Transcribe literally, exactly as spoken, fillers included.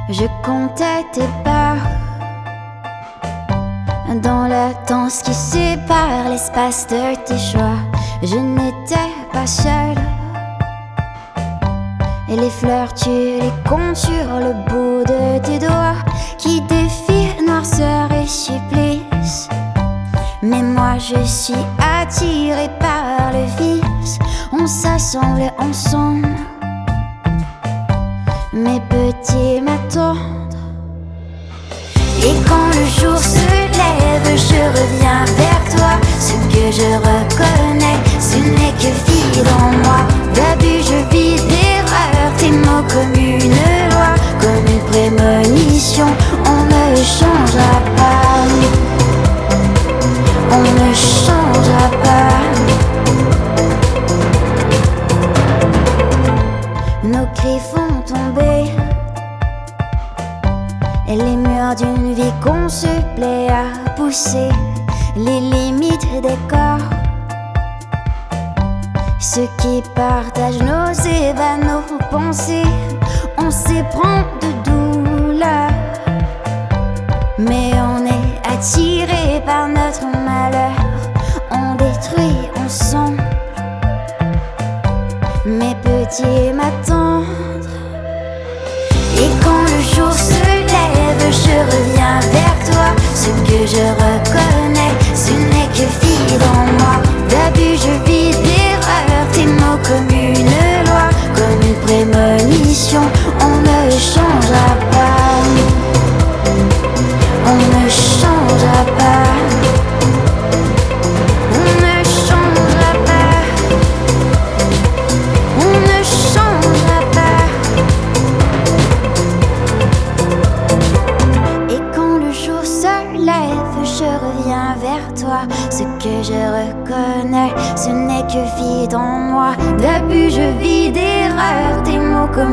Je comptais tes pas dans la danse qui sépare l'espace de tes choix. Je n'étais pas seule, et les fleurs tu les comptes sur le bout de tes doigts, qui défient noirceur et supplice. Mais moi je suis attirée par le vice. On s'assemble ensemble, mes petits m'attendent. Et quand le jour se lève, je reviens vers toi. Ce que je reconnais, ce n'est que vie dans moi. D'abus je vis d'erreurs, tes mots comme une loi, comme une prémonition. On ne changera pas, on ne changera pas. Nos cris font tomber et les murs d'une vie qu'on se plaît à pousser, les limites des corps. Ceux qui partagent nos ébats, nos pensées, on s'éprend de douleur, mais on est attiré par notre malheur. On détruit ensemble, mes petits m'attendent. Et quand le jour se lève, je reviens vers toi. Ce que je reconnais, ce n'est que vie dans moi. D'abus je vis d'erreurs, tes mots comme une loi, comme une prémonition. On ne changera pas, on ne changera pas, on ne changera pas, on ne changera pas. Et quand le jour se lève, je reviens vers toi. Ce que je reconnais, ce n'est que vie dans moi. D'abus je vis d'erreurs, tes mots comme